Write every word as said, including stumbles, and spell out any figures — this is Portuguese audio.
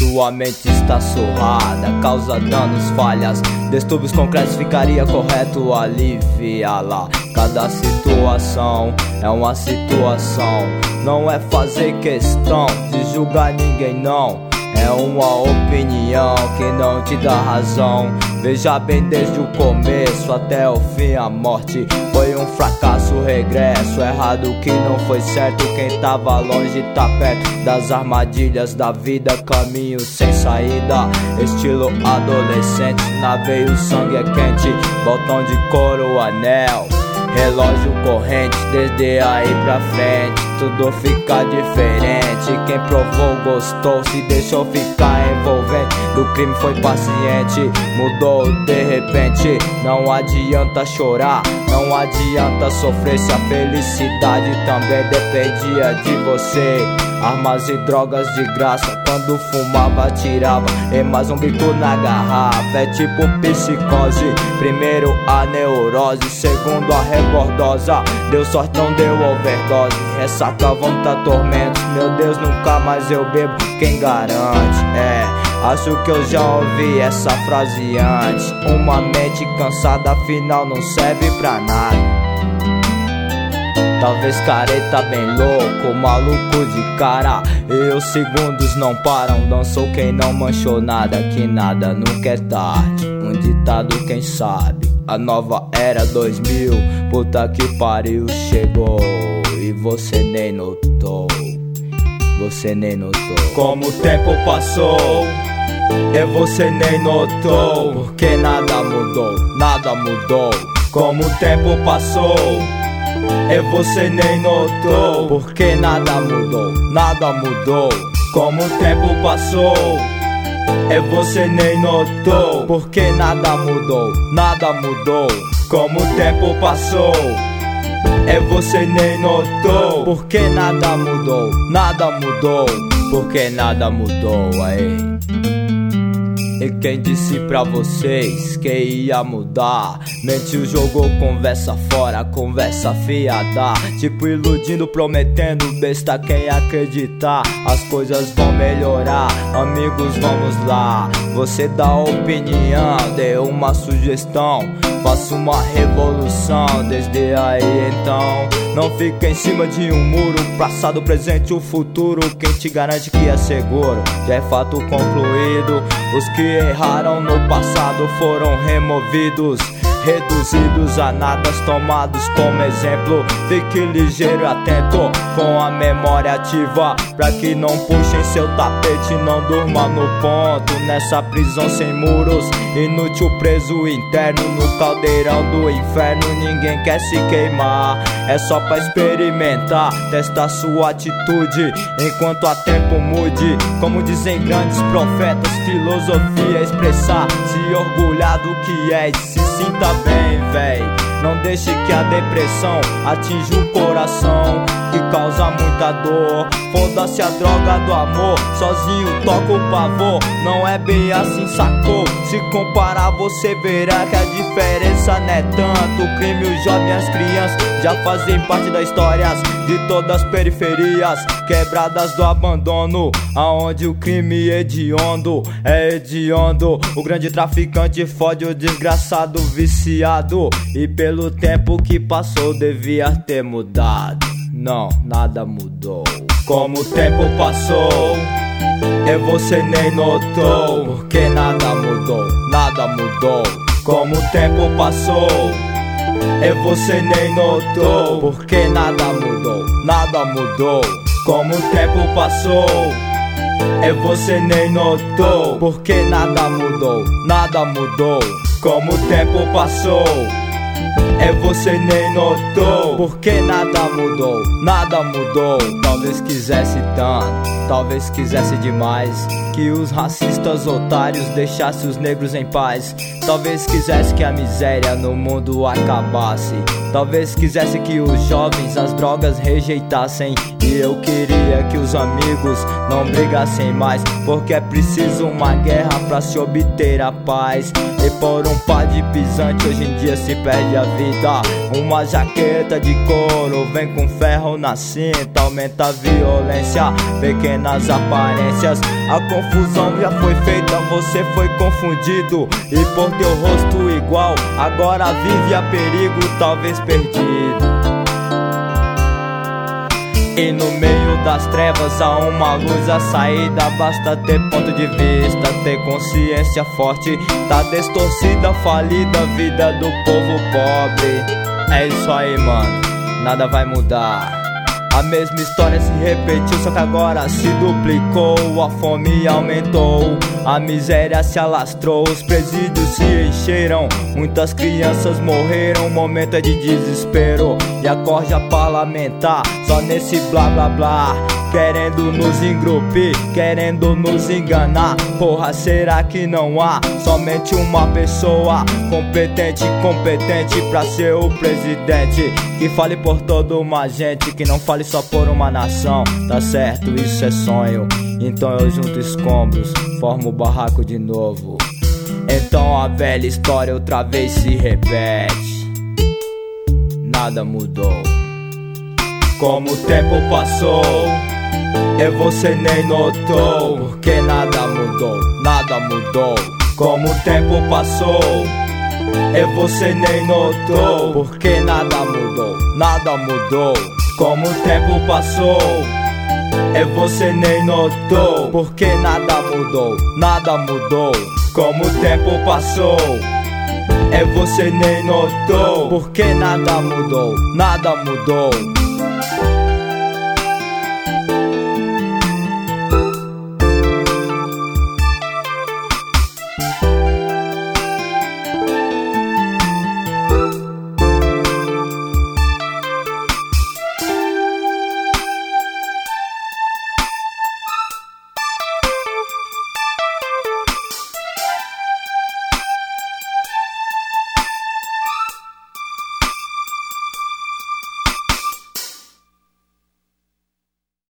Sua mente está surrada, causa danos, falhas, distúrbios concretos, ficaria correto aliviá-la. Cada situação é uma situação, não é fazer questão de julgar ninguém não. É uma opinião que não te dá razão. Veja bem, desde o começo até o fim, a morte foi um fracasso, regresso errado que não foi certo. Quem tava longe tá perto das armadilhas da vida, caminho sem saída, estilo adolescente. Na veia o sangue é quente, botão de couro, anel, relógio corrente. Desde aí pra frente tudo fica diferente. Quem provou gostou, se deixou ficar envolvente. Do crime foi paciente, mudou de repente. Não adianta chorar, não adianta sofrer, se a felicidade também dependia de você. Armas e drogas de graça, quando fumava tirava em mais um bico na garrafa. É tipo psicose, primeiro a neurose, segundo a rebordosa. Deu sorte, não deu overdose, ressaca, vontade, tormentos. Meu Deus, nunca mais eu bebo, quem garante? É, acho que eu já ouvi essa frase antes. Uma mente cansada afinal não serve pra nada. Talvez careta bem louco, maluco de cara. E os segundos não param, dançou quem não manchou nada. Que nada nunca é tarde, um ditado quem sabe. A nova era dois mil, puta que pariu, chegou. E você nem notou, você nem notou. Como o tempo passou, e você nem notou. Porque nada mudou, nada mudou. Como o tempo passou, e você nem notou. Porque nada mudou, nada mudou. Como o tempo passou, e você nem notou. Porque nada mudou, nada mudou. Como o tempo passou, e você nem notou. Porque nada mudou, nada mudou. Porque nada mudou, aí. E quem disse pra vocês que ia mudar? Mentiu, jogou conversa fora, conversa fiada. Tipo iludindo, prometendo besta, quem acreditar. As coisas vão melhorar, amigos, vamos lá. Você dá opinião, dê uma sugestão, faça uma revolução. Desde aí então, não fica em cima de um muro. Passado, presente, o futuro, quem te garante que é seguro? Já é fato concluído, os que erraram no passado foram removidos, reduzidos a nada, tomados como exemplo. Fique ligeiro e atento, com a memória ativa, pra que não puxem seu tapete, não durma no ponto. Nessa prisão sem muros, inútil preso interno, no caldeirão do inferno. Ninguém quer se queimar, é só pra experimentar, testar sua atitude, enquanto há tempo mude. Como dizem grandes profetas, filosofia é expressar, se orgulhar do que é e se sinta bem, véi. Não deixe que a depressão atinja o coração, que causa muita dor. Foda-se a droga do amor, sozinho toca o pavor. Não é bem assim, sacou? Se comparar você verá que a diferença não é tanto. O crime, os jovens, as crianças já fazem parte das histórias de todas as periferias quebradas do abandono, aonde o crime hediondo é hediondo. O grande traficante fode o desgraçado viciado. E pelo tempo que passou devia ter mudado. Não, nada mudou. Como o tempo passou, e você nem notou. Porque nada mudou, nada mudou. Como o tempo passou, e você nem notou. Porque nada mudou, nada mudou. Como o tempo passou, e você nem notou. Porque nada mudou, nada mudou. Como o tempo passou, e você nem notou. Porque nada mudou, nada mudou. Talvez quisesse tanto, talvez quisesse demais, que os racistas otários deixassem os negros em paz. Talvez quisesse que a miséria no mundo acabasse, Talvez quisesse que os jovens as drogas rejeitassem, e eu queria que os amigos não brigassem mais, porque é preciso uma guerra pra se obter a paz. E por um par de pisante hoje em dia se perde a vida. Uma jaqueta de couro vem com ferro na cinta, aumenta a violência, pequenas aparências. A confusão já foi feita, você foi confundido, e por teu rosto igual agora vive a perigo, talvez perdido. E no meio das trevas há uma luz, a saída. Basta ter ponto de vista, ter consciência forte. Tá distorcida, falida a vida do povo pobre. É isso aí, mano, nada vai mudar. A mesma história se repetiu, só que agora se duplicou. A fome aumentou, a miséria se alastrou, os presídios se encheram, muitas crianças morreram. O momento é de desespero e a corja parlamentar só nesse blá blá blá, querendo nos engrupir, querendo nos enganar. Porra, será que não há somente uma pessoa competente, competente pra ser o presidente? Que fale por toda uma gente, que não fale só por uma nação. Tá certo, isso é sonho, então eu junto escombros, formo o barraco de novo. Então a velha história outra vez se repete, nada mudou. Como o tempo passou e você nem notou, porque nada mudou, nada mudou. Como o tempo passou e você nem notou, porque nada mudou, nada mudou. Como o tempo passou e você nem notou, porque nada mudou, nada mudou. Como o tempo passou e você nem notou, porque nada mudou, nada mudou.